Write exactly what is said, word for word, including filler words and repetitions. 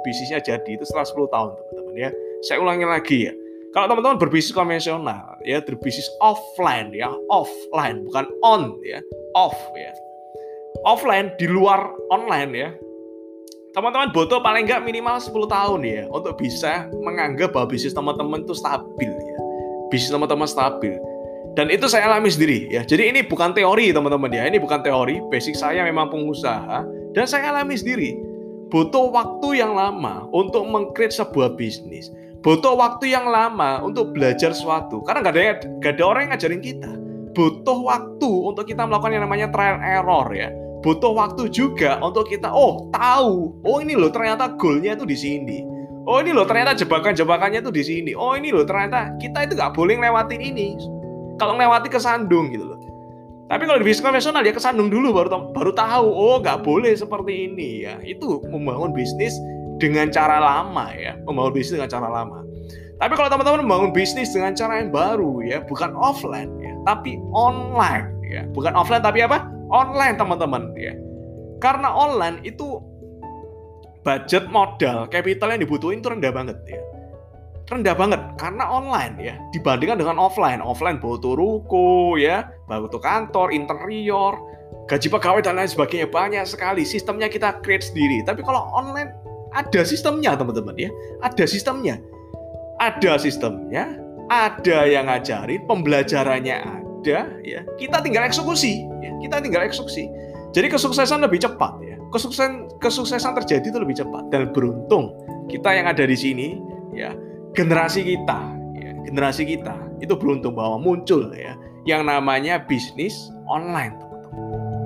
bisnisnya jadi itu setelah sepuluh tahun, teman-teman ya. Saya ulangi lagi ya. Kalau teman-teman berbisnis konvensional, ya berbisnis offline ya, offline bukan on ya, off ya. Offline di luar online ya. Teman-teman butuh paling nggak minimal sepuluh tahun ya untuk bisa menganggap bahwa bisnis teman-teman itu stabil ya. Bisnis teman-teman stabil. Dan itu saya alami sendiri ya. Jadi ini bukan teori teman-teman ya. Ini bukan teori. Basic saya memang pengusaha dan saya alami sendiri. Butuh waktu yang lama untuk meng-create sebuah bisnis. Butuh waktu yang lama untuk belajar sesuatu. Karena nggak ada, nggak ada orang yang ngajarin kita. Butuh waktu untuk kita melakukan yang namanya trial error ya. Butuh waktu juga untuk kita, oh tahu, oh ini loh ternyata goalnya itu di sini. Oh ini loh ternyata jebakan-jebakannya itu di sini. Oh ini loh ternyata kita itu nggak boleh ngelewatin ini. Kalau ngelewati kesandung gitu loh. Tapi kalau di bisnis konvensional ya kesandung dulu baru baru tahu, oh nggak boleh seperti ini ya. Itu membangun bisnis dengan cara lama ya, membangun bisnis dengan cara lama. Tapi kalau teman-teman membangun bisnis dengan cara yang baru ya, bukan offline ya, tapi online ya. Bukan offline tapi apa? Online teman-teman ya. Karena online itu budget modal, capital yang dibutuhin itu rendah banget ya. Rendah banget karena online ya dibandingkan dengan offline. Offline butuh ruko ya, butuh kantor, interior, gaji pegawai dan lain sebagainya, banyak sekali. Sistemnya kita create sendiri. Tapi kalau online ada sistemnya teman-teman ya. Ada sistemnya. Ada sistemnya, ada yang ngajarin, pembelajarannya ada ya. Kita tinggal eksekusi ya. Kita tinggal eksekusi. Jadi kesuksesan lebih cepat ya. Kesuksesan kesuksesan terjadi itu lebih cepat dan beruntung kita yang ada di sini ya. Generasi kita, ya, generasi kita itu beruntung bahwa muncul ya yang namanya bisnis online, teman-teman.